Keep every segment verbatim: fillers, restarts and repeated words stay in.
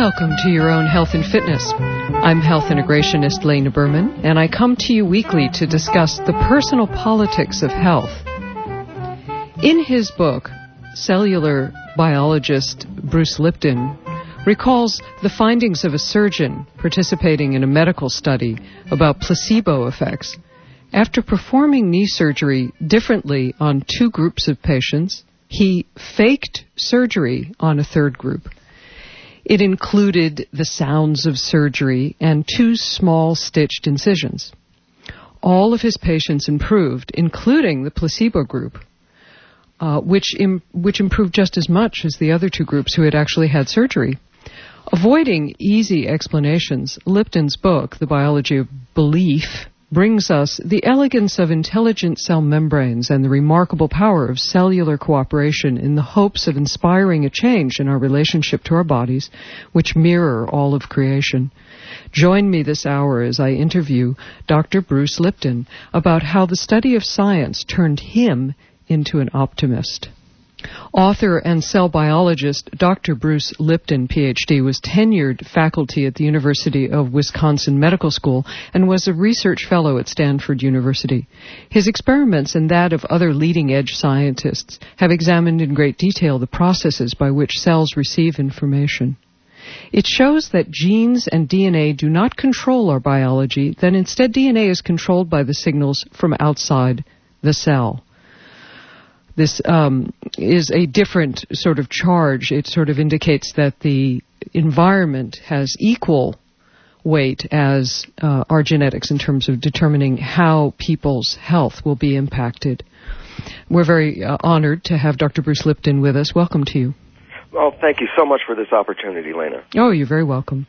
Welcome to Your Own Health and Fitness. I'm health integrationist Lena Berman, and I come to you weekly to discuss the personal politics of health. In his book, cellular biologist Bruce Lipton recalls the findings of a surgeon participating in a medical study about placebo effects. After performing knee surgery differently on two groups of patients, he faked surgery on a third group. It included the sounds of surgery and two small stitched incisions. All of his patients improved, including the placebo group, uh, which, im- which improved just as much as the other two groups who had actually had surgery. Avoiding easy explanations, Lipton's book, The Biology of Belief, brings us the elegance of intelligent cell membranes and the remarkable power of cellular cooperation in the hopes of inspiring a change in our relationship to our bodies, which mirror all of creation. Join me this hour as I interview Doctor Bruce Lipton about how the study of science turned him into an optimist. Author and cell biologist Doctor Bruce Lipton, P H D, was tenured faculty at the University of Wisconsin Medical School and was a research fellow at Stanford University. His experiments and that of other leading-edge scientists have examined in great detail the processes by which cells receive information. It shows that genes and D N A do not control our biology, that instead D N A is controlled by the signals from outside the cell. This um, is a different sort of charge. It sort of indicates that the environment has equal weight as uh, our genetics in terms of determining how people's health will be impacted. We're very uh, honored to have Doctor Bruce Lipton with us. Welcome to you. Well, thank you so much for this opportunity, Lena. Oh, you're very welcome.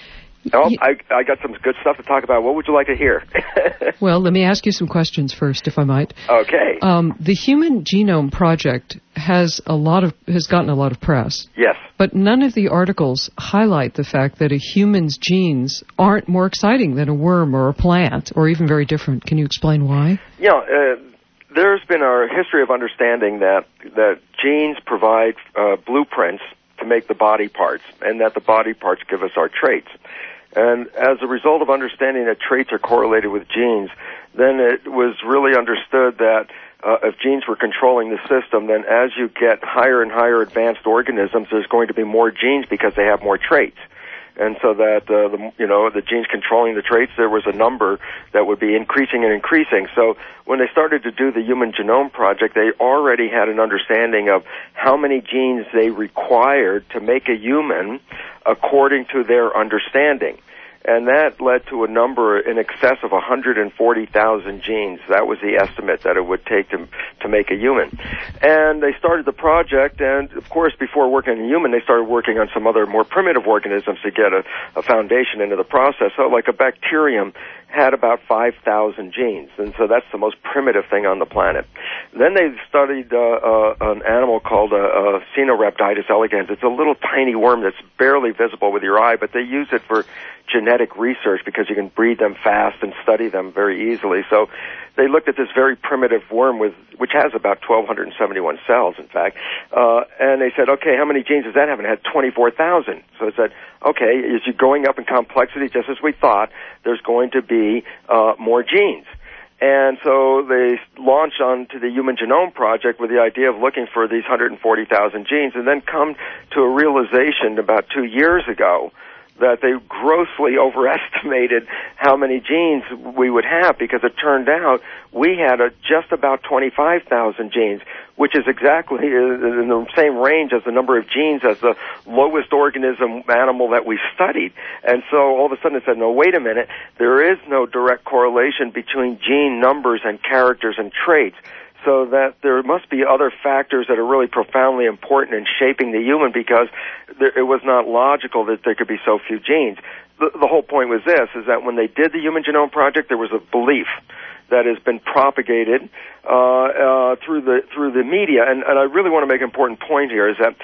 Oh, I, I got some good stuff to talk about. What would you like to hear? Well, let me ask you some questions first, if I might. Okay. Um, the Human Genome Project has a lot of has gotten a lot of press. Yes. But none of the articles highlight the fact that a human's genes aren't more exciting than a worm or a plant, or even very different. Can you explain why? Yeah. Uh, there's been a history of understanding that that genes provide uh, blueprints to make the body parts, and that the body parts give us our traits. And as a result of understanding that traits are correlated with genes, then it was really understood that uh, if genes were controlling the system, then as you get higher and higher advanced organisms, there's going to be more genes because they have more traits. And so that, uh, the, you know, the genes controlling the traits, there was a number that would be increasing and increasing. So when they started to do the Human Genome Project, they already had an understanding of how many genes they required to make a human according to their understanding. And that led to a number in excess of one hundred forty thousand genes. That was the estimate that it would take to to make a human. And they started the project, and of course, before working on a human, they started working on some other more primitive organisms to get a, a foundation into the process. So like a bacterium had about five thousand genes, and so that's the most primitive thing on the planet. Then they studied uh, uh, an animal called uh, uh, Caenorhabditis elegans. It's a little tiny worm that's barely visible with your eye, but they use it for genetic research because you can breed them fast and study them very easily. So they looked at this very primitive worm with which has about one thousand two hundred seventy-one cells, in fact, uh, and they said, okay, how many genes does that have? And it had twenty-four thousand. So they said, okay, as you're going up in complexity, just as we thought, there's going to be uh, more genes. And so they launched onto the Human Genome Project with the idea of looking for these one hundred forty thousand genes, and then come to a realization about two years ago that they grossly overestimated how many genes we would have, because it turned out we had a, just about twenty-five thousand genes, which is exactly in the same range as the number of genes as the lowest organism animal that we studied. And so all of a sudden it said, no, wait a minute, there is no direct correlation between gene numbers and characters and traits. So that there must be other factors that are really profoundly important in shaping the human, because there, it was not logical that there could be so few genes. The, the whole point was this, is that when they did the Human Genome Project, there was a belief that has been propagated uh, uh, through the through the media. And, and I really want to make an important point here, is that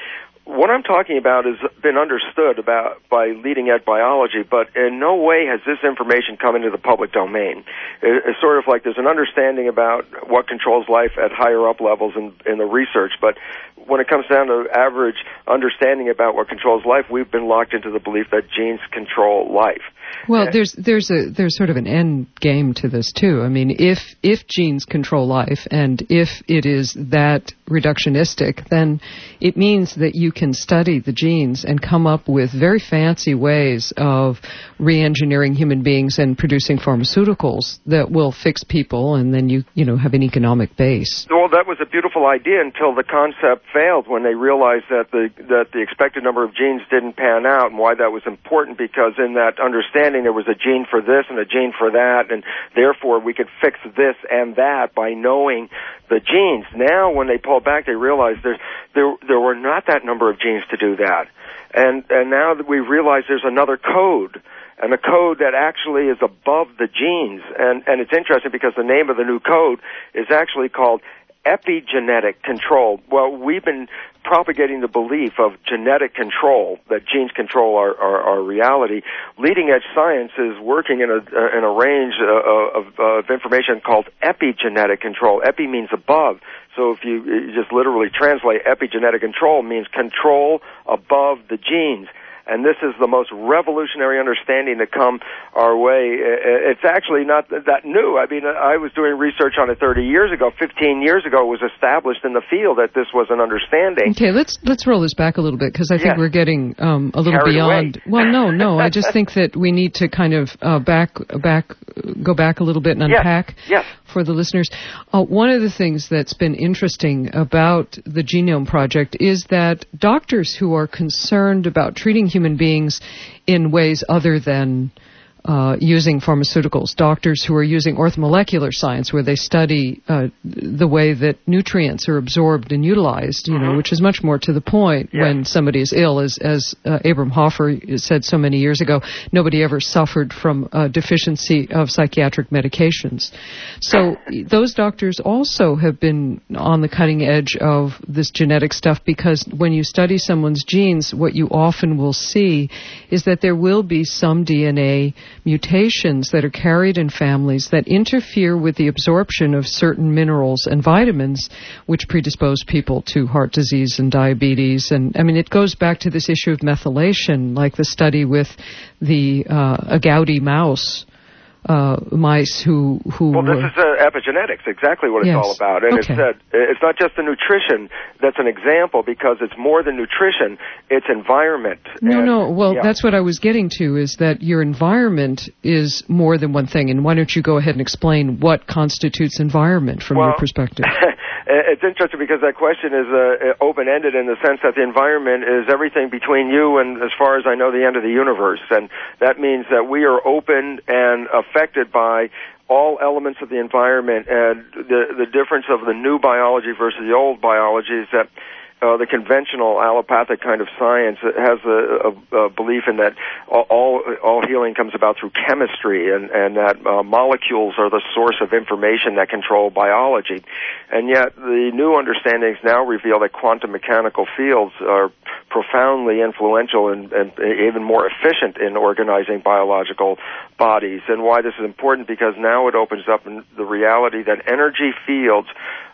what I'm talking about has been understood about by leading-edge biology, but in no way has this information come into the public domain. It's sort of like there's an understanding about what controls life at higher up levels in, in the research, but when it comes down to average understanding about what controls life, we've been locked into the belief that genes control life. Well, there's there's a there's sort of an end game to this too. I mean, if if genes control life, and if it is that reductionistic, then it means that you can study the genes and come up with very fancy ways of re-engineering human beings and producing pharmaceuticals that will fix people, and then you you know have an economic base. Well, that was a beautiful idea until the concept failed when they realized that the that the expected number of genes didn't pan out, and why that was important, because in that understanding there was a gene for this and a gene for that, and therefore we could fix this and that by knowing the genes. Now, when they pull back, they realize there's, there there were not that number of genes to do that, and and now that we realize there's another code, and a code that actually is above the genes, and and it's interesting because the name of the new code is actually called epigenetic control. Well, we've been propagating the belief of genetic control, that genes control our, our, our reality. Leading edge science is working in a uh, in a range uh, of, of information called epigenetic control. Epi means above. So if you, you just literally translate epigenetic control, means control above the genes. And this is the most revolutionary understanding to come our way. It's actually not that new. I mean, I was doing research on it thirty years ago. fifteen years ago, it was established in the field that this was an understanding. Okay, let's let's roll this back a little bit, because I think yes. we're getting um, a little Carried beyond. Away. Well, no, no. I just think that we need to kind of uh, back back go back a little bit and unpack yes. Yes. for the listeners. Uh, one of the things that's been interesting about the Genome Project is that doctors who are concerned about treating human beings in ways other than uh, using pharmaceuticals, doctors who are using orthomolecular science, where they study uh, the way that nutrients are absorbed and utilized, you mm-hmm. know, which is much more to the point yeah. when somebody is ill. As, as uh, Abram Hoffer said so many years ago, nobody ever suffered from a deficiency of psychiatric medications. So those doctors also have been on the cutting edge of this genetic stuff, because when you study someone's genes, what you often will see is that there will be some D N A mutations that are carried in families that interfere with the absorption of certain minerals and vitamins, which predispose people to heart disease and diabetes. And I mean, it goes back to this issue of methylation, like the study with the uh, agouti mouse. Uh, mice who who well, this is uh, epigenetics, exactly what it's yes. all about. And okay. it's uh, it's not just the nutrition that's an example, because it's more than nutrition; it's environment. No, and, no. Well, yeah. that's what I was getting to, is that your environment is more than one thing. And why don't you go ahead and explain what constitutes environment from well, your perspective? It's interesting because that question is uh, open-ended in the sense that the environment is everything between you and, as far as I know, the end of the universe. And that means that we are open and affected by all elements of the environment. And the, the difference of the new biology versus the old biology is that Uh, the conventional allopathic kind of science has a, a, a belief in that all all healing comes about through chemistry, and, and that uh, molecules are the source of information that control biology. And yet the new understandings now reveal that quantum mechanical fields are profoundly influential and, and even more efficient in organizing biological bodies. And why this is important, because now it opens up the reality that energy fields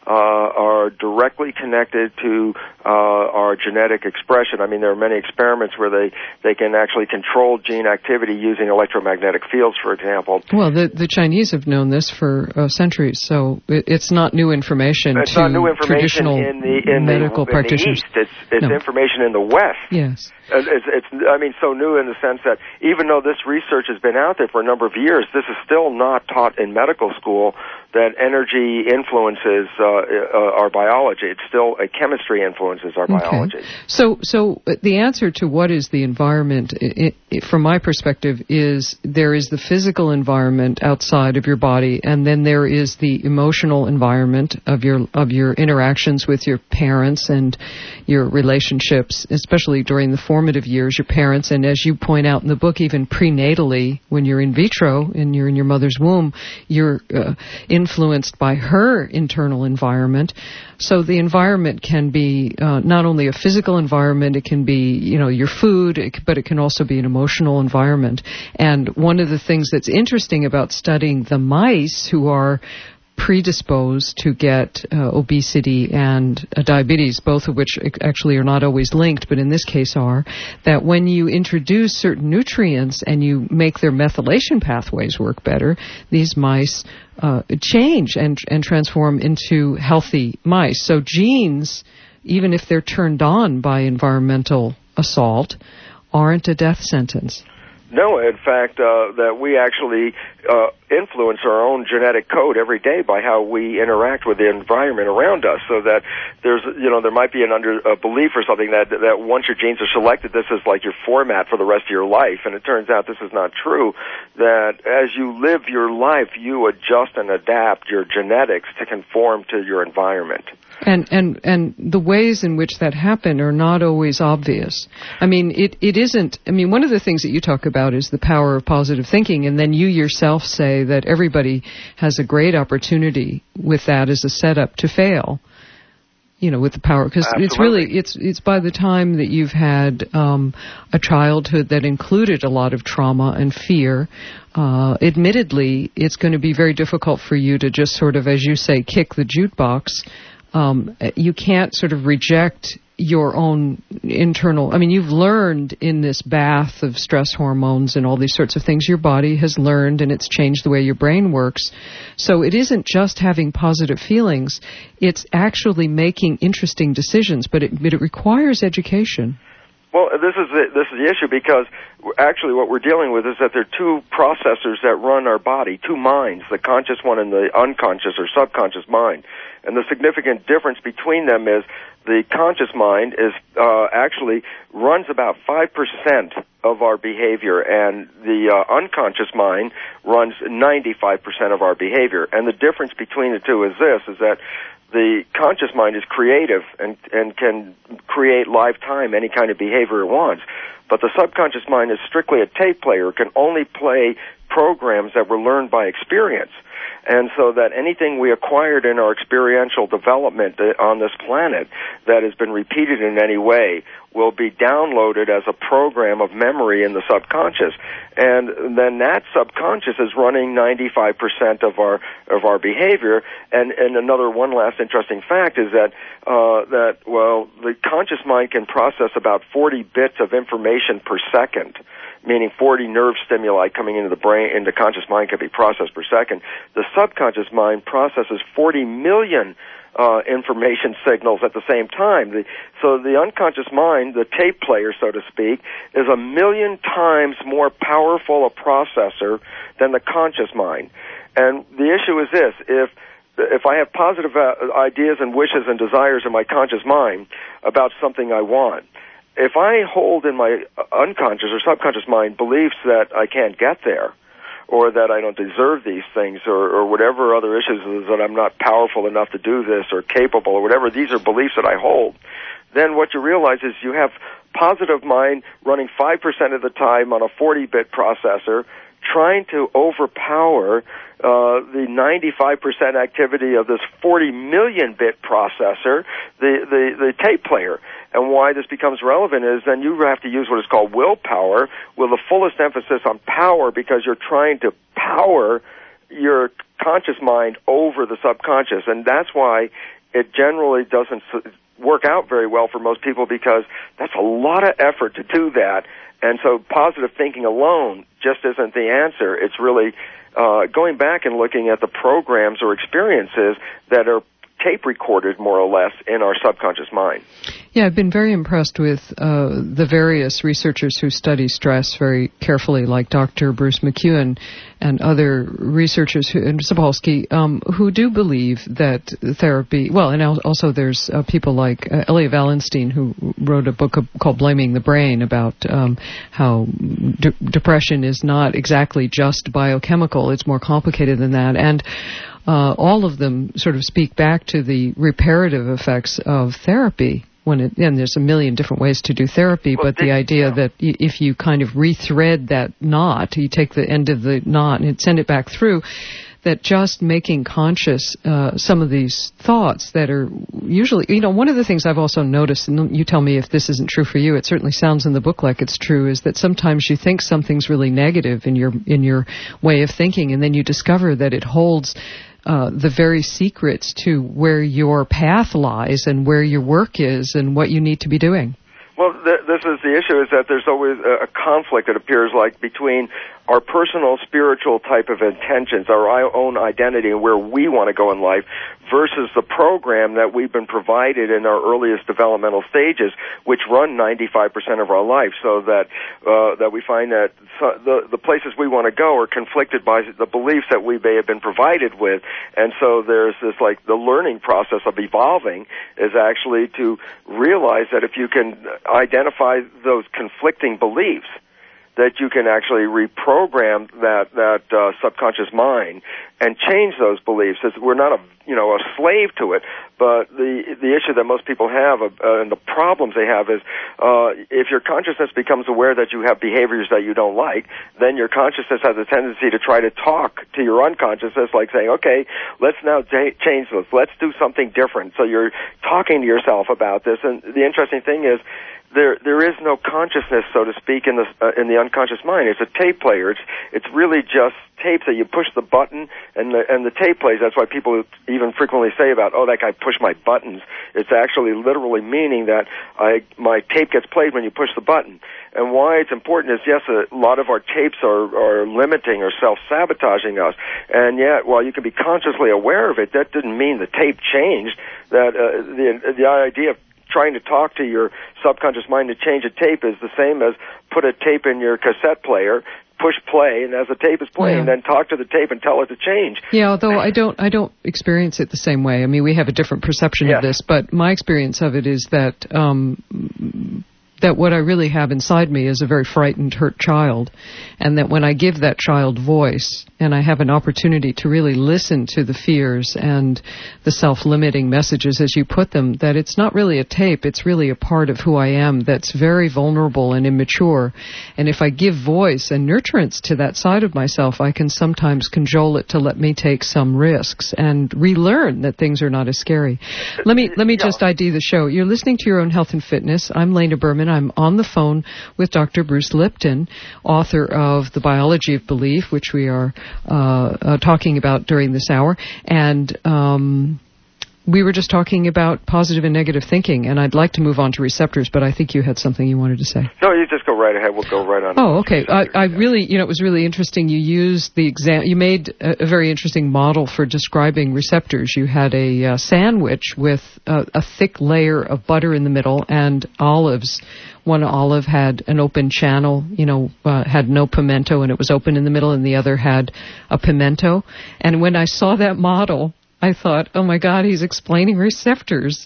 Uh, are directly connected to uh, our genetic expression. I mean, there are many experiments where they, they can actually control gene activity using electromagnetic fields, for example. Well, the the Chinese have known this for uh, centuries, so it, it's not new information it's to not new information traditional in the, in medical the, practitioners. In the East. It's, it's no. information in the West. Yes. It's, it's, I mean, so new in the sense that even though this research has been out there for a number of years, this is still not taught in medical school, that energy influences uh, uh, our biology. It's still a chemistry influences our okay. biology. So, so the answer to what is the environment, it, it, from my perspective, is there is the physical environment outside of your body, and then there is the emotional environment of your of your interactions with your parents and your relationships, especially during the formative years, your parents, and as you point out in the book, even prenatally, when you're in vitro and you're in your mother's womb, you're uh, influenced by her internal environment. So the environment can be uh, not only a physical environment, it can be, you know, your food, it, but it can also be an emotional environment. And one of the things that's interesting about studying the mice who are predisposed to get uh, obesity and uh, diabetes, both of which actually are not always linked, but in this case are, that when you introduce certain nutrients and you make their methylation pathways work better, these mice uh, change and, and transform into healthy mice. So genes, even if they're turned on by environmental assault, aren't a death sentence. No, in fact, uh, that we actually uh, influence our own genetic code every day by how we interact with the environment around us. So that there's, you know, there might be an under a belief or something that that once your genes are selected, this is like your format for the rest of your life. And it turns out this is not true. That as you live your life, you adjust and adapt your genetics to conform to your environment. And, and, and the ways in which that happen are not always obvious. I mean, it, it isn't, I mean, one of the things that you talk about is the power of positive thinking, and then you yourself say that everybody has a great opportunity with that as a setup to fail. You know, with the power, because it's really, it's, it's by the time that you've had, um, a childhood that included a lot of trauma and fear, uh, admittedly, it's going to be very difficult for you to just sort of, as you say, kick the jukebox. Um, you can't sort of reject your own internal, I mean, you've learned in this bath of stress hormones and all these sorts of things, your body has learned and it's changed the way your brain works. So it isn't just having positive feelings, it's actually making interesting decisions, but it, but it requires education. Well, this is the, this is the issue, because actually what we're dealing with is that there are two processors that run our body, two minds, the conscious one and the unconscious or subconscious mind. And the significant difference between them is the conscious mind is uh, actually runs about five percent of our behavior, and the uh, unconscious mind runs ninety-five percent of our behavior. And the difference between the two is this, is that the conscious mind is creative and, and can create lifetime any kind of behavior it wants. But the subconscious mind is strictly a tape player, can only play programs that were learned by experience. And so that anything we acquired in our experiential development on this planet that has been repeated in any way will be downloaded as a program of memory in the subconscious. And then that subconscious is running ninety-five percent of our of our behavior. And, and another one last interesting fact is that, uh, that, well, the conscious mind can process about forty bits of information per second, meaning forty nerve stimuli coming into the brain, into conscious mind can be processed per second. The subconscious mind processes forty million uh, information signals at the same time. The, so the unconscious mind, the tape player, so to speak, is a million times more powerful a processor than the conscious mind. And the issue is this, if if I have positive uh, ideas and wishes and desires in my conscious mind about something I want, if I hold in my unconscious or subconscious mind beliefs that I can't get there, or that I don't deserve these things, or, or whatever other issues is that I'm not powerful enough to do this or capable or whatever, these are beliefs that I hold, then what you realize is you have positive mind running five percent of the time on a forty bit processor, trying to overpower uh, the ninety-five percent activity of this forty million bit processor, the, the, the tape player. And why this becomes relevant is then you have to use what is called willpower with the fullest emphasis on power, because you're trying to power your conscious mind over the subconscious. And that's why it generally doesn't work out very well for most people, because that's a lot of effort to do that. And so positive thinking alone just isn't the answer. It's really uh, going back and looking at the programs or experiences that are tape recorded more or less in our subconscious mind. Yeah, I've been very impressed with uh, the various researchers who study stress very carefully, like Doctor Bruce McEwen and other researchers, who, and Sapolsky, um, who do believe that therapy, well, and also there's uh, people like uh, Elia Wallenstein, who wrote a book called Blaming the Brain about um, how de- depression is not exactly just biochemical, it's more complicated than that. And Uh, all of them sort of speak back to the reparative effects of therapy when it, and there's a million different ways to do therapy, well, but the idea yeah. that y- if you kind of rethread that knot, you take the end of the knot and send it back through, that just making conscious uh, some of these thoughts that are usually, you know, one of the things I've also noticed, and you tell me if this isn't true for you, it certainly sounds in the book like it's true, is that sometimes you think something's really negative in your in your way of thinking, and then you discover that it holds uh, the very secrets to where your path lies and where your work is and what you need to be doing. Well, th- this is the issue, is that there's always a, a conflict, it appears like, between our personal spiritual type of intentions, our own identity and where we want to go in life, versus the program that we've been provided in our earliest developmental stages, which run ninety-five percent of our life, so that uh, that we find that so the, the places we want to go are conflicted by the beliefs that we may have been provided with. And so there's this, like, the learning process of evolving is actually to realize that if you can identify those conflicting beliefs, that you can actually reprogram that that uh, subconscious mind and change those beliefs. It's, we're not a you know a slave to it, but the the issue that most people have uh, and the problems they have is uh, if your consciousness becomes aware that you have behaviors that you don't like, then your consciousness has a tendency to try to talk to your unconsciousness, like saying, "Okay, let's now t- change this. Let's do something different." So you're talking to yourself about this, and the interesting thing is, There, there is no consciousness, so to speak, in the uh, in the unconscious mind. It's a tape player. It's it's really just tapes that you push the button and the and the tape plays. That's why people even frequently say about, oh, that guy pushed my buttons. It's actually literally meaning that I my tape gets played when you push the button. And why it's important is, yes, a lot of our tapes are are limiting or self-sabotaging us. And yet, while you can be consciously aware of it, that didn't mean the tape changed. That uh, the the idea of trying to talk to your subconscious mind to change a tape is the same as put a tape in your cassette player, push play, and as the tape is playing, yeah. then talk to the tape and tell it to change. Yeah, although I don't, I don't experience it the same way. I mean, we have a different perception yes. of this, but my experience of it is that um, that what I really have inside me is a very frightened, hurt child, and that when I give that child voice and I have an opportunity to really listen to the fears and the self-limiting messages as you put them, that it's not really a tape, it's really a part of who I am that's very vulnerable and immature. And if I give voice and nurturance to that side of myself, I can sometimes cajole it to let me take some risks and relearn that things are not as scary. Let me let me yeah. just I D the show. You're listening to Your Own Health and Fitness. I'm Lena Berman. I'm on the phone with Doctor Bruce Lipton, author of The Biology of Belief, which we are uh, uh, talking about during this hour. And um, we were just talking about positive and negative thinking, and I'd like to move on to receptors, but I think you had something you wanted to say. No, you just go right ahead. We'll go right on. Oh, okay. I, I really, you know, it was really interesting. You used the exam. You made a, a very interesting model for describing receptors. You had a uh, sandwich with a, a thick layer of butter in the middle and olives. One olive had an open channel, you know, uh, had no pimento, and it was open in the middle, and the other had a pimento. And when I saw that model, I thought, oh my God, he's explaining receptors.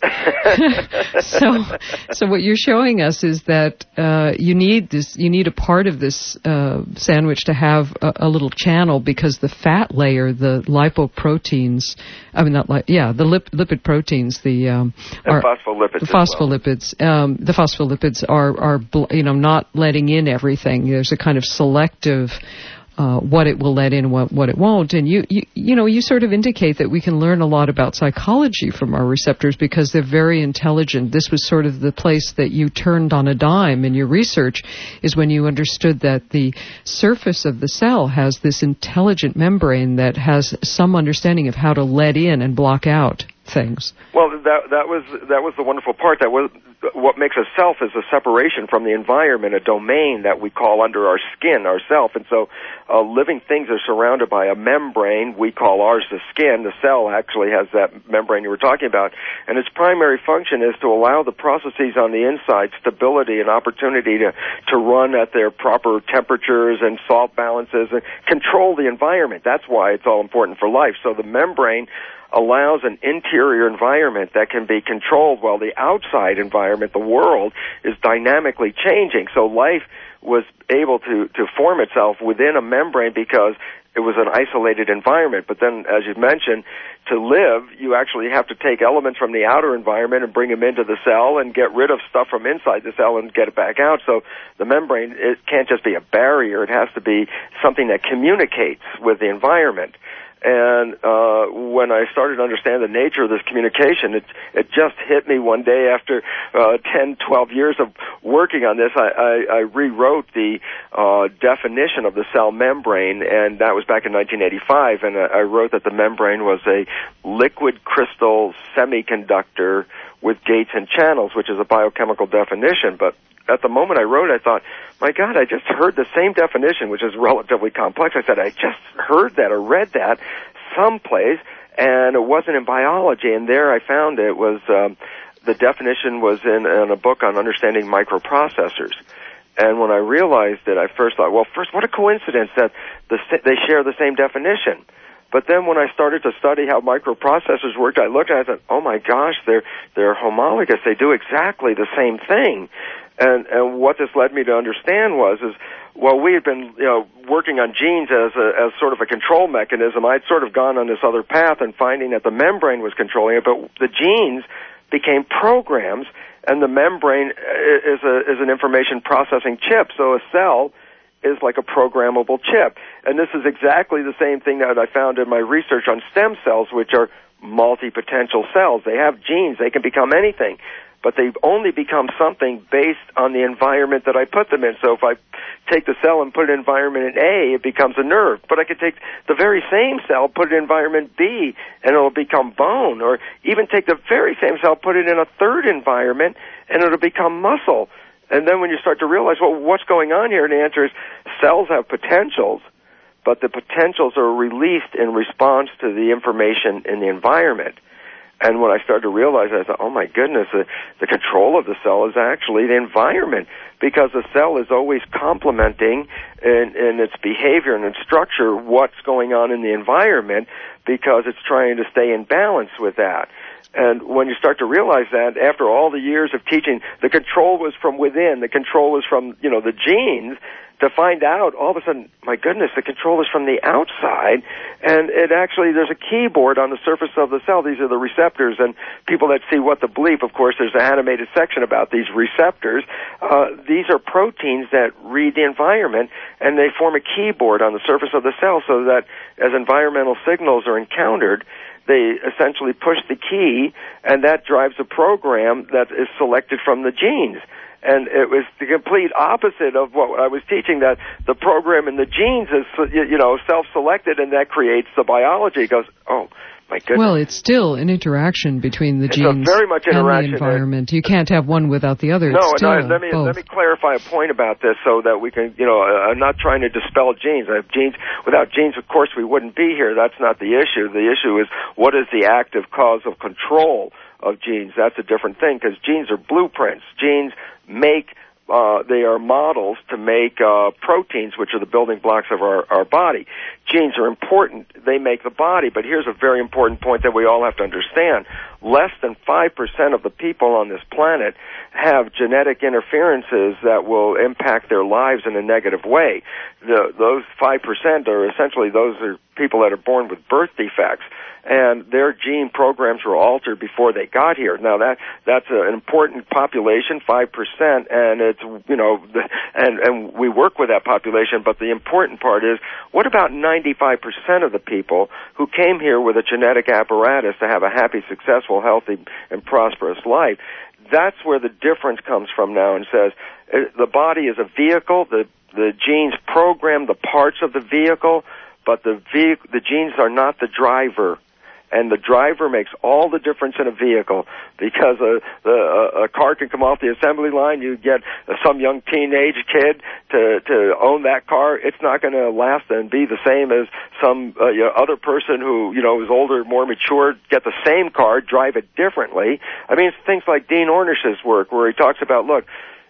so, so what you're showing us is that uh, you need this, you need a part of this uh, sandwich to have a, a little channel, because the fat layer, the lipoproteins, I mean not li- yeah, the lip, lipid proteins, the um, are, phospholipids, the phospholipids, well. um, the phospholipids are are you know not letting in everything. There's a kind of selective. Uh, what it will let in, what, what it won't. And you, you, you know, you sort of indicate that we can learn a lot about psychology from our receptors because they're very intelligent. This was sort of the place that you turned on a dime in your research, is when you understood that the surface of the cell has this intelligent membrane that has some understanding of how to let in and block out things. Well, that that was that was the wonderful part. That was what makes a self is a separation from the environment, a domain that we call under our skin, ourself. And so, uh, living things are surrounded by a membrane. We call ours the skin. The cell actually has that membrane you were talking about, and its primary function is to allow the processes on the inside stability and opportunity to to run at their proper temperatures and salt balances and control the environment. That's why it's all important for life. So the membrane allows an interior environment that can be controlled while the outside environment, the world, is dynamically changing. So life was able to, to form itself within a membrane because it was an isolated environment. But then, as you mentioned, to live, you actually have to take elements from the outer environment and bring them into the cell and get rid of stuff from inside the cell and get it back out. So the membrane, it can't just be a barrier. It has to be something that communicates with the environment. And uh, when I started to understand the nature of this communication, it it just hit me one day after uh, ten, twelve years of working on this. I, I, I rewrote the uh, definition of the cell membrane, and that was back in nineteen eighty-five. And I wrote that the membrane was a liquid crystal semiconductor with gates and channels, which is a biochemical definition. But at the moment I wrote it, I thought, my God, I just heard the same definition, which is relatively complex. I said, I just heard that or read that someplace, and it wasn't in biology. And there I found it was, um, the definition was in, in a book on understanding microprocessors. And when I realized it, I first thought, well, first, what a coincidence that the, they share the same definition. But then when I started to study how microprocessors worked, I looked at it and I thought, oh my gosh, they're, they're homologous. They do exactly the same thing. And, and what this led me to understand was, is, well, we had been, you know, working on genes as a, as sort of a control mechanism. I'd sort of gone on this other path and finding that the membrane was controlling it, but the genes became programs, and the membrane is a, is an information processing chip. So a cell is like a programmable chip. And this is exactly the same thing that I found in my research on stem cells, which are multi-potential cells. They have genes. They can become anything. But they only become something based on the environment that I put them in. So if I take the cell and put it in environment A, it becomes a nerve. But I could take the very same cell, put it in environment B, and it'll become bone. Or even take the very same cell, put it in a third environment, and it'll become muscle. And then when you start to realize, well, what's going on here? And the answer is cells have potentials, but the potentials are released in response to the information in the environment. And when I started to realize, I thought, oh my goodness, the, the control of the cell is actually the environment, because the cell is always complementing in, in its behavior and its structure what's going on in the environment, because it's trying to stay in balance with that. And when you start to realize that, after all the years of teaching, the control was from within, the control was from, you know, the genes, to find out, all of a sudden, my goodness, the control is from the outside, and it actually, there's a keyboard on the surface of the cell. These are the receptors, and people that see What the Bleep, of course, there's an animated section about these receptors. Uh, these are proteins that read the environment, and they form a keyboard on the surface of the cell so that as environmental signals are encountered, they essentially push the key, and that drives a program that is selected from the genes. And it was the complete opposite of what I was teaching, that the program in the genes is, you know, self-selected, and that creates the biology. It goes, oh, my goodness. Well, it's still an interaction between the it's genes very much and interaction. the environment. You can't have one without the other. No, it's still no, let me, both. let me clarify a point about this so that we can, you know, I'm not trying to dispel genes. I have genes. Without genes, of course, we wouldn't be here. That's not the issue. The issue is, what is the active cause of control of genes? That's a different thing, because genes are blueprints. Genes make, uh, they are models to make uh, proteins, which are the building blocks of our, our body. Genes are important. They make the body. But here's a very important point that we all have to understand. Less than five percent of the people on this planet have genetic interferences that will impact their lives in a negative way. The, those five percent are essentially those are people that are born with birth defects, and their gene programs were altered before they got here. Now that that's an important population, five percent, and it's, you know, and and we work with that population. But the important part is, what about ninety-five percent of the people who came here with a genetic apparatus to have a happy, successful, healthy, and prosperous life? That's where the difference comes from now, and says the body is a vehicle. The the genes program the parts of the vehicle, but the ve- the genes are not the driver. And the driver makes all the difference in a vehicle, because a, a, a car can come off the assembly line. You get some young teenage kid to, to own that car. It's not going to last and be the same as some uh, you know, other person who, you know, is older, more mature, get the same car, drive it differently. I mean, it's things like Dean Ornish's work, where he talks about, look,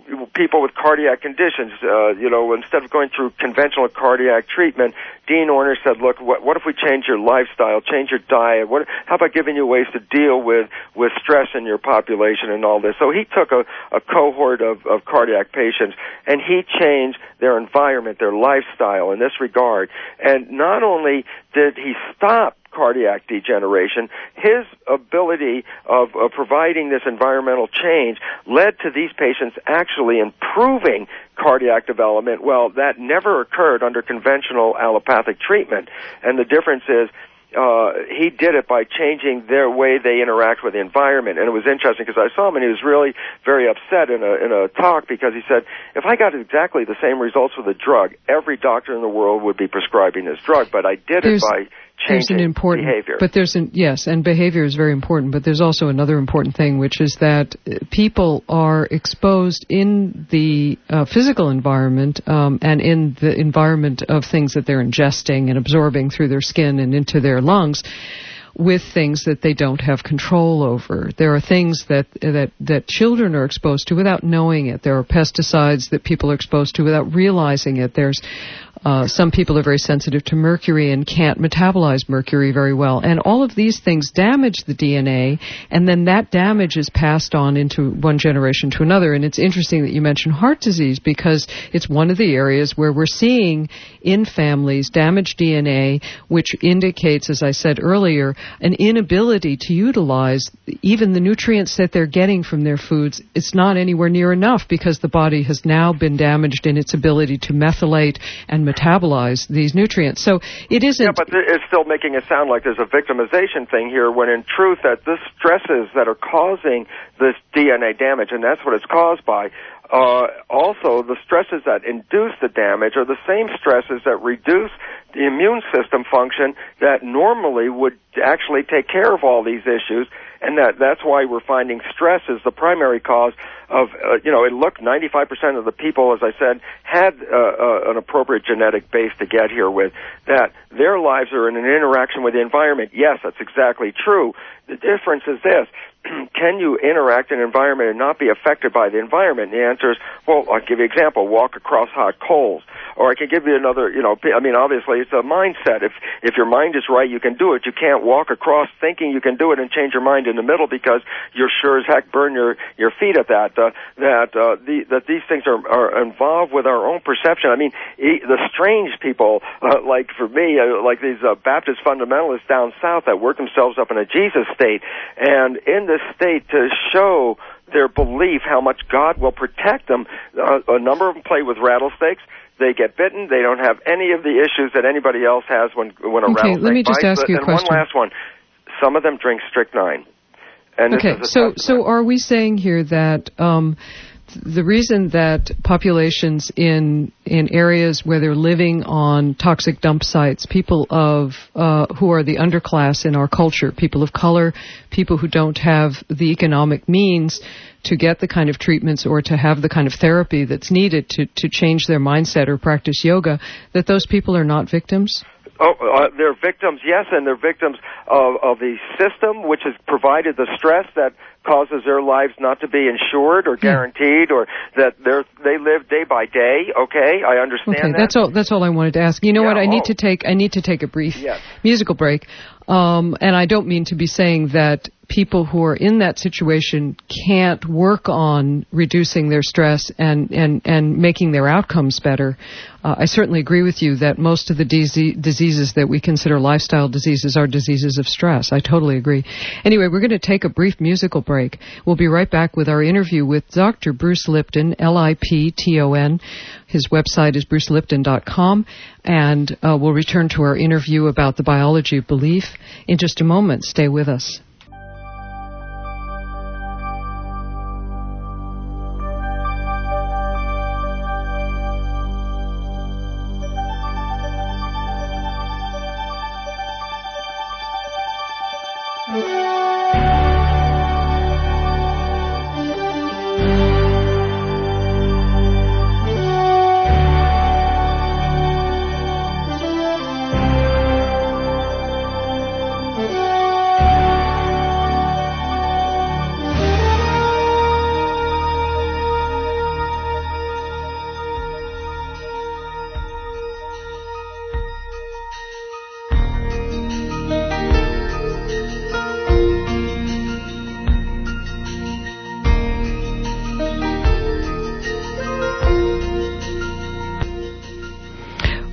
people with cardiac conditions. Uh, you know, instead of going through conventional cardiac treatment, Dean Ornish said, look, what, what if we change your lifestyle, change your diet? What, how about giving you ways to deal with, with stress in your population and all this? So he took a, a cohort of, of cardiac patients, and he changed their environment, their lifestyle in this regard. And not only did he stop cardiac degeneration, his ability of, of providing this environmental change led to these patients actually improving cardiac development. Well, that never occurred under conventional allopathic treatment. And the difference is uh, he did it by changing their way they interact with the environment. And it was interesting because I saw him and he was really very upset in a, in a talk because he said, if I got exactly the same results with a drug, every doctor in the world would be prescribing this drug, but I did There's- it by There's an important behavior. But there's an, yes, and behavior is very important, but there's also another important thing, which is that people are exposed in the uh, physical environment um, and in the environment of things that they're ingesting and absorbing through their skin and into their lungs with things that they don't have control over. There are things that that that children are exposed to without knowing it. There are pesticides that people are exposed to without realizing it. There's Uh, some people are very sensitive to mercury and can't metabolize mercury very well. And all of these things damage the D N A, and then that damage is passed on into one generation to another. And it's interesting that you mentioned heart disease because it's one of the areas where we're seeing in families damaged D N A, which indicates, as I said earlier, an inability to utilize even the nutrients that they're getting from their foods. It's not anywhere near enough because the body has now been damaged in its ability to methylate and metabolize these nutrients. So it isn't... Yeah, but it's still making it sound like there's a victimization thing here, when in truth that the stresses that are causing this D N A damage, and that's what it's caused by, uh, also the stresses that induce the damage are the same stresses that reduce the immune system function that normally would actually take care of all these issues. And that that's why we're finding stress is the primary cause of, uh, you know, it looked ninety-five percent of the people, as I said, had uh, uh, an appropriate genetic base to get here with, that their lives are in an interaction with the environment. Yes, that's exactly true. The difference is this. Can you interact in an environment and not be affected by the environment? And the answer is, well, I'll give you an example. Walk across hot coals. Or I can give you another, you know, I mean, obviously it's a mindset. If if your mind is right, you can do it. You can't walk across thinking you can do it and change your mind in the middle because you're sure as heck burn your, your feet at that. Uh, that uh, the, that these things are, are involved with our own perception. I mean, e- the strange people, uh, like for me, uh, like these uh, Baptist fundamentalists down south that work themselves up in a Jesus state, and in this state to show their belief how much God will protect them, uh, a number of them play with rattlesnakes. They get bitten. They don't have any of the issues that anybody else has when when a okay, rattlesnake let me just bites. ask you a and question. one last one. Some of them drink strychnine. And okay, this is a so testament. so are we saying here that um, the reason that populations in in areas where they're living on toxic dump sites, people of uh, who are the underclass in our culture, people of color, people who don't have the economic means to get the kind of treatments or to have the kind of therapy that's needed to, to change their mindset or practice yoga, that those people are not victims? Oh, uh, they're victims, yes, and they're victims of, of the system which has provided the stress that causes their lives not to be insured or guaranteed, or that they're, they live day by day. Okay, I understand okay, that. that's all. That's all I wanted to ask. You know yeah, what? I oh. need to take. I need to take a brief yes. musical break. Um, and I don't mean to be saying that people who are in that situation can't work on reducing their stress and, and, and making their outcomes better. Uh, I certainly agree with you that most of the disease, diseases that we consider lifestyle diseases are diseases of stress. I totally agree. Anyway, we're going to take a brief musical break. We'll be right back with our interview with Doctor Bruce Lipton, L I P T O N. His website is bruce lipton dot com, and uh, we'll return to our interview about the biology of belief in just a moment. Stay with us.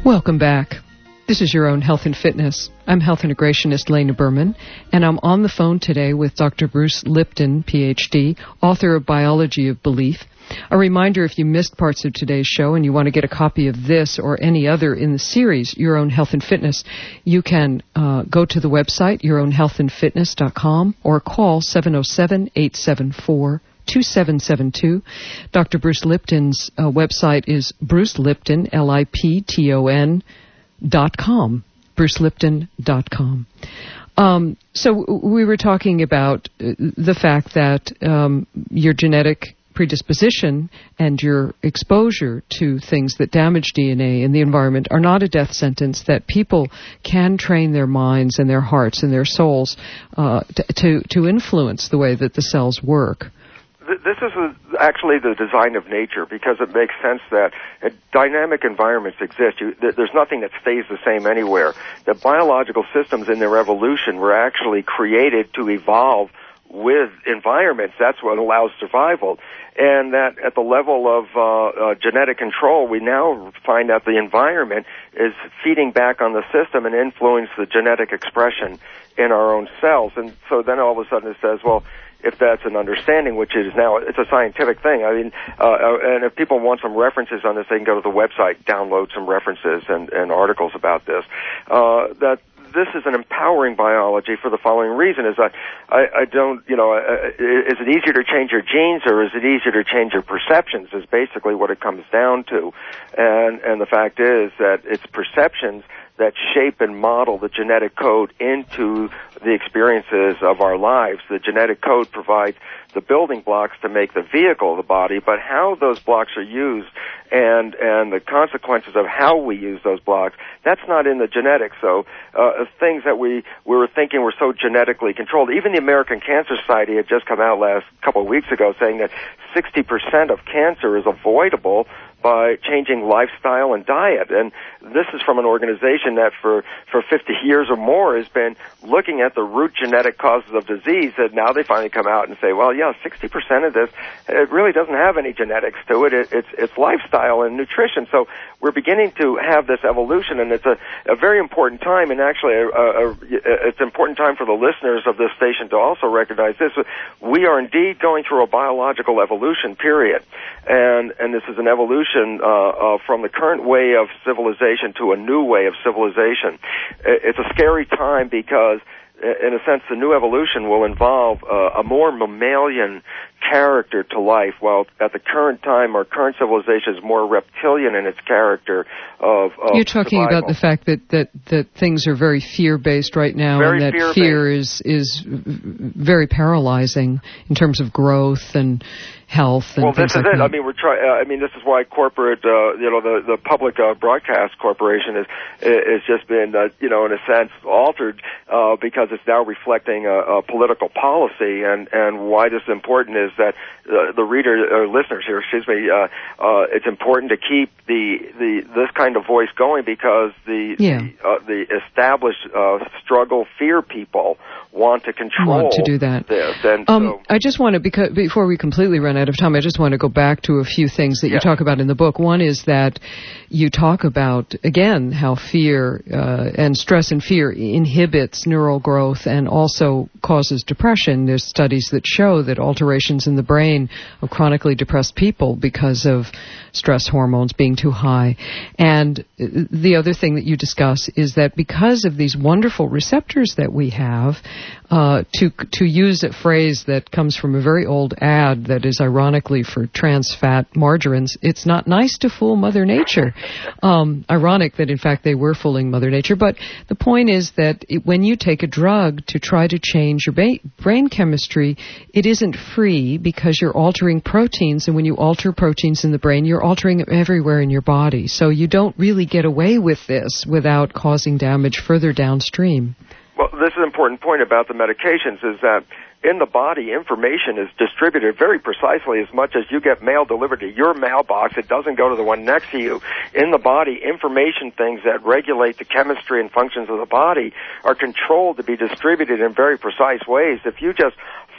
Welcome back. This is Your Own Health and Fitness. I'm health integrationist Lena Berman, and I'm on the phone today with Doctor Bruce Lipton, P H D, author of Biology of Belief. A reminder, if you missed parts of today's show and you want to get a copy of this or any other in the series, Your Own Health and Fitness, you can uh, go to the website, your own health and fitness dot com, or call seven oh seven, eight seven four, two seven seven two. Doctor Bruce Lipton's uh, website is Bruce Lipton, L I P T O N, dot com, bruce lipton dot com. Um, so we were talking about uh, the fact that um, your genetic predisposition and your exposure to things that damage D N A in the environment are not a death sentence, that people can train their minds and their hearts and their souls uh, to, to, to influence the way that the cells work. This is a, actually the design of nature, because it makes sense that uh, dynamic environments exist. You, th- there's nothing that stays the same anywhere. The biological systems in their evolution were actually created to evolve with environments. That's what allows survival. And that at the level of uh, uh, genetic control, we now find that the environment is feeding back on the system and influence the genetic expression in our own cells. And so then all of a sudden it says, well, if that's an understanding, which is now, it's a scientific thing. I mean, uh, and if people want some references on this, they can go to the website, download some references and, and articles about this. Uh, that this is an empowering biology for the following reason: is I, I, I don't, you know, uh, is it easier to change your genes or is it easier to change your perceptions? Is basically what it comes down to, and and the fact is that it's perceptions that shape and model the genetic code into the experiences of our lives. The genetic code provides the building blocks to make the vehicle of the body, but how those blocks are used and and the consequences of how we use those blocks, that's not in the genetics. So uh, things that we, we were thinking were so genetically controlled. Even the American Cancer Society had just come out last couple of weeks ago saying that sixty percent of cancer is avoidable by changing lifestyle and diet. And this is from an organization that for, for fifty years or more has been looking at the root genetic causes of disease, and now they finally come out and say, well, yeah, sixty percent of this, it really doesn't have any genetics to it. it it's, it's lifestyle and nutrition. So we're beginning to have this evolution, and it's a, a very important time, and actually a, a, a, it's an important time for the listeners of this station to also recognize this. We are indeed going through a biological evolution, period. And, and this is an evolution uh, uh, from the current way of civilization to a new way of civilization. It's a scary time because, in a sense, the new evolution will involve uh, a more mammalian character to life, while at the current time our current civilization is more reptilian in its character of, of You're talking survival. about the fact that, that, that things are very fear-based right now, very and that fear-based. fear is, is very paralyzing in terms of growth and health and well, things this is like it. that. I mean, we're try. Uh, I mean, this is why corporate, uh, you know, the the public uh, broadcast corporation is is just been, uh, you know, in a sense altered uh, because it's now reflecting a, a political policy. And and why this is important is that uh, the reader or listeners here, excuse me, uh, uh, it's important to keep the the this kind of voice going, because the yeah. the, uh, the established uh, struggle fear people want to control want to do that. this. And um, so, I just want to, because before we completely run out of time, I just want to go back to a few things that yeah. you talk about in the book. One is that you talk about, again, how fear uh, and stress and fear inhibits neural growth and also causes depression. There's studies that show that alterations in the brain of chronically depressed people because of stress hormones being too high. And the other thing that you discuss is that because of these wonderful receptors that we have, uh, to to use a phrase that comes from a very old ad that is ironically for trans fat margarines, it's not nice to fool Mother Nature. Um, ironic that, in fact, they were fooling Mother Nature. But the point is that it, when you take a drug to try to change your ba- brain chemistry, it isn't free because you're altering proteins. And when you alter proteins in the brain, you're altering them everywhere in your body. So you don't really get away with this without causing damage further downstream. Well, this is an important point about the medications, is that in the body, information is distributed very precisely. As much as you get mail delivered to your mailbox, it doesn't go to the one next to you. In the body, information things that regulate the chemistry and functions of the body are controlled to be distributed in very precise ways. If you just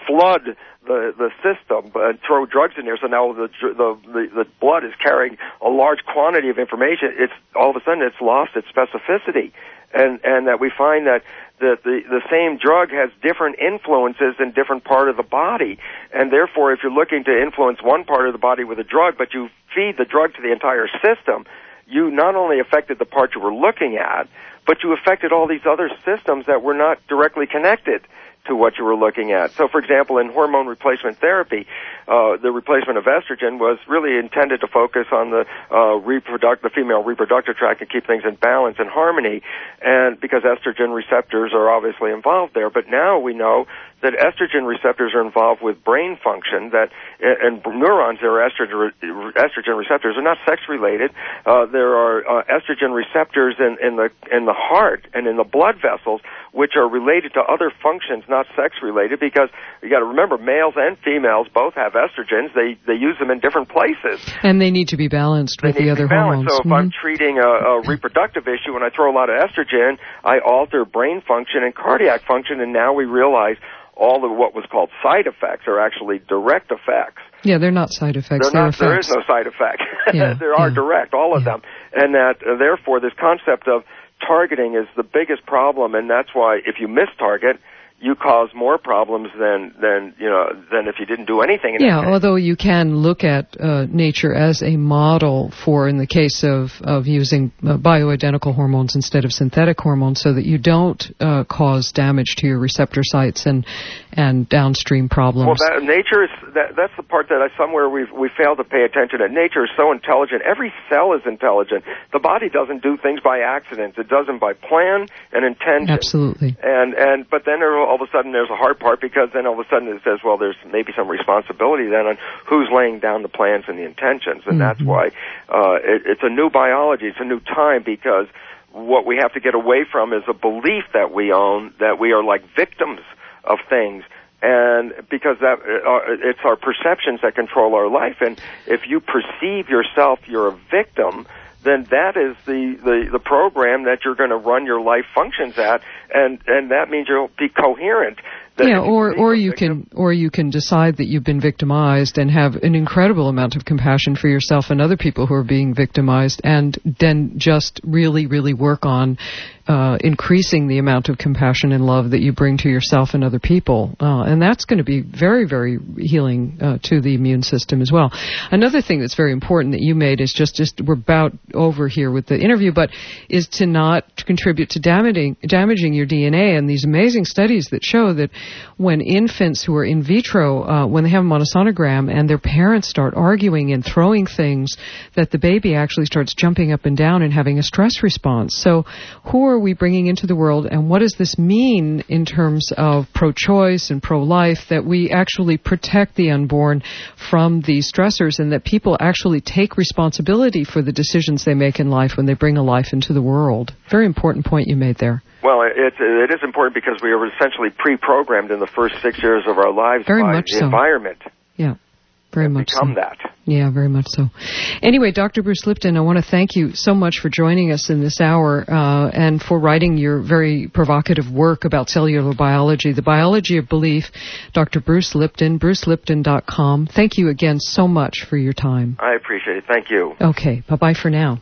flood the the system and throw drugs in there. So now the the the, the blood is carrying a large quantity of information. It's all of a sudden it's lost its specificity, and and that we find that that the the same drug has different influences in different part of the body, and therefore if you're looking to influence one part of the body with a drug, but you feed the drug to the entire system, you not only affected the part you were looking at, but you affected all these other systems that were not directly connected to what you were looking at. So, for example, in hormone replacement therapy, uh, the replacement of estrogen was really intended to focus on the uh, reproduct, the female reproductive tract and keep things in balance and harmony, and because estrogen receptors are obviously involved there. But now we know that estrogen receptors are involved with brain function, that and neurons that are estrogen, estrogen receptors are not sex-related. Uh, there are uh, estrogen receptors in, in the in the heart and in the blood vessels, which are related to other functions, not sex-related, because you got to remember, males and females both have estrogens. They they use them in different places. And they need to be balanced with the other hormones. So if mm-hmm. I'm treating a, a reproductive issue and I throw a lot of estrogen, I alter brain function and cardiac function, and now we realize all of what was called side effects are actually direct effects. Yeah, they're not side effects. They're they're not, effects. There is no side effect. Yeah, there are yeah. direct, all of yeah. them. And that, uh, therefore, this concept of targeting is the biggest problem, and that's why if you miss target, you cause more problems than, than you know, than if you didn't do anything. In yeah, although you can look at uh, nature as a model for, in the case of, of using uh, bioidentical hormones instead of synthetic hormones, so that you don't uh, cause damage to your receptor sites and and downstream problems. Well, that, nature is that, that's the part that I, somewhere we we fail to pay attention to. Nature is so intelligent. Every cell is intelligent. The body doesn't do things by accident. It does them by plan and intention. Absolutely. And and but then there, all of a sudden there's a hard part, because then all of a sudden it says, well, there's maybe some responsibility then on who's laying down the plans and the intentions, and mm-hmm. that's why uh, it, it's a new biology. It's a new time, because what we have to get away from is a belief that we own, that we are like victims of things, and because that uh, it's our perceptions that control our life. And if you perceive yourself you're a victim, then that is the, the, the program that you're going to run your life functions at, and, and that means you'll be coherent. Yeah, or or you can or you can decide that you've been victimized and have an incredible amount of compassion for yourself and other people who are being victimized, and then just really, really work on uh, increasing the amount of compassion and love that you bring to yourself and other people. Uh, and that's going to be very, very healing uh, to the immune system as well. Another thing that's very important that you made is just, just we're about over here with the interview, but is to not contribute to damaging, damaging your D N A. And these amazing studies that show that when infants who are in vitro, uh, when they have them on a sonogram and their parents start arguing and throwing things, that the baby actually starts jumping up and down and having a stress response. So who are we bringing into the world, and what does this mean in terms of pro-choice and pro-life, that we actually protect the unborn from these stressors, and that people actually take responsibility for the decisions they make in life when they bring a life into the world? Very important point you made there. Well, it, it is important because we are essentially pre-programmed in the first six years of our lives very by much the so. environment. Yeah, very much become so. that. Yeah, very much so. Anyway, Doctor Bruce Lipton, I want to thank you so much for joining us in this hour uh, and for writing your very provocative work about cellular biology, The Biology of Belief. Doctor Bruce Lipton, bruce lipton dot com. Thank you again so much for your time. I appreciate it. Thank you. Okay, bye-bye for now.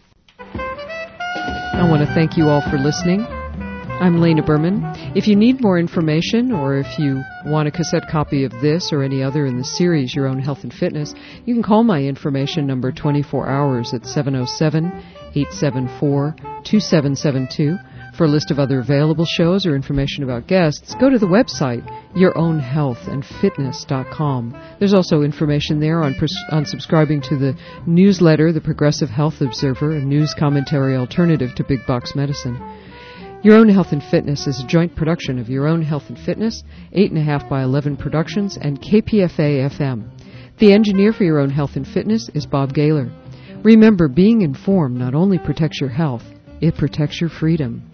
I want to thank you all for listening. I'm Lena Berman. If you need more information, or if you want a cassette copy of this or any other in the series, Your Own Health and Fitness, you can call my information number twenty-four hours at seven oh seven, eight seven four, two seven seven two. For a list of other available shows or information about guests, go to the website, your own health and fitness dot com. There's also information there on, pres- on subscribing to the newsletter, The Progressive Health Observer, a news commentary alternative to big box medicine. Your Own Health and Fitness is a joint production of Your Own Health and Fitness, eight and a half by eleven Productions, and K P F A F M. The engineer for Your Own Health and Fitness is Bob Gaylor. Remember, being informed not only protects your health, it protects your freedom.